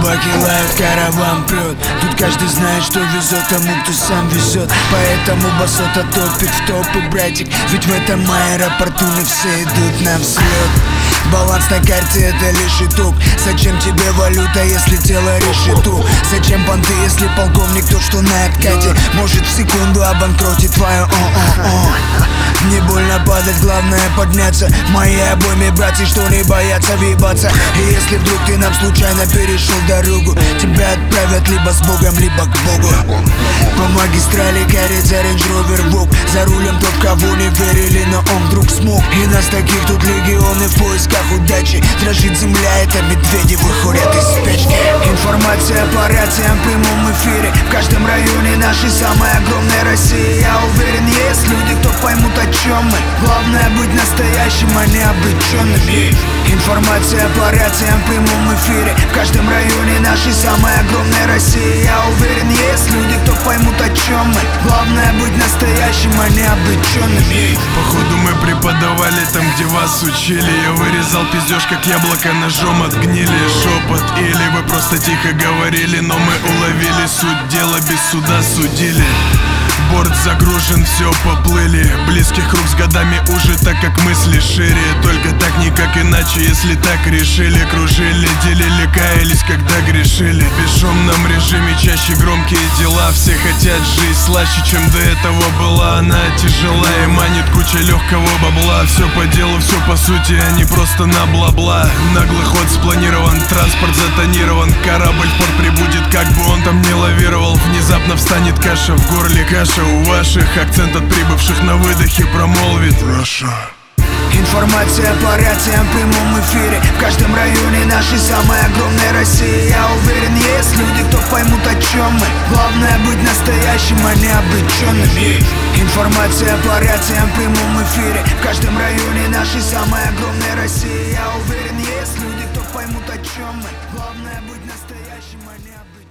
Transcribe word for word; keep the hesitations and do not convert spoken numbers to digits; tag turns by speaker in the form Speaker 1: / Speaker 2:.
Speaker 1: Собаки лают, караван прет. Тут каждый знает, что везет тому, кто сам везет. Поэтому басота топит в топы, братик. Ведь в этом аэропорту не все идут на взлет. Баланс на карте — это лишь итог. Зачем тебе валюта, если тело решету? Зачем банды, если полковник тот, что на откате? Может в секунду обанкротить твое о-о-о. Не больно падать, главное подняться. В моей обойме братья, что не боятся въебаться. И если вдруг ты нам случайно перешел дорогу, тебя отправят либо с Богом, либо к Богу. По магистрали горится Range Rover Vogue. За рулем тот, кого не верили, но он вдруг смог. И нас таких тут легионы в поисках удачи. Дрожит земля, это медведи выходят из спячки. Информация по рациям в прямом эфире. В каждом районе нашей самой огромной России. Я уверен, есть люди, кто поймут, о чем мы. Главное быть настоящим, а не обреченным. Информация по рациям в прямом эфире. В каждом районе нашей самой огромной России. Я уверен, есть люди, кто поймут, о чем мы. Главное быть настоящим, а не обреченным.
Speaker 2: Походу мы преподавали там, где вас учили. Я вырезал пиздеж, как яблоко ножом от гнили. Шепот или вы просто тихо говорили, но мы уловили суть дела, без суда судили. Борт загружен, все поплыли. Близких рук с годами уже, так как мысли шире. Только так, никак иначе, если так решили. Кружили, делили, каялись, когда грешили. В бесшумном режиме чаще громкие дела. Все хотят жизнь слаще, чем до этого была. Она тяжела и манит куча легкого бабла. Все по делу, все по сути, а не просто на бла-бла. Наглый ход спланирован, транспорт затонирован. Корабль в порт прибудет, как бы он там не лавировал. Внезапно встанет каша в горле, каша у ваших. Акцент от прибывших на выдохе промолвит Russia.
Speaker 1: Информация по рациям в прямом эфире. В каждом районе нашей самой огромной России. Я уверен, есть люди, кто поймут, о чем мы. Главное быть настоящим, а не обреченным. Информация по рациям в прямом эфире. В каждом районе нашей самой огромной России. Я уверен, есть люди, кто поймут, о чем мы. Главное быть настоящим, а не обреченным.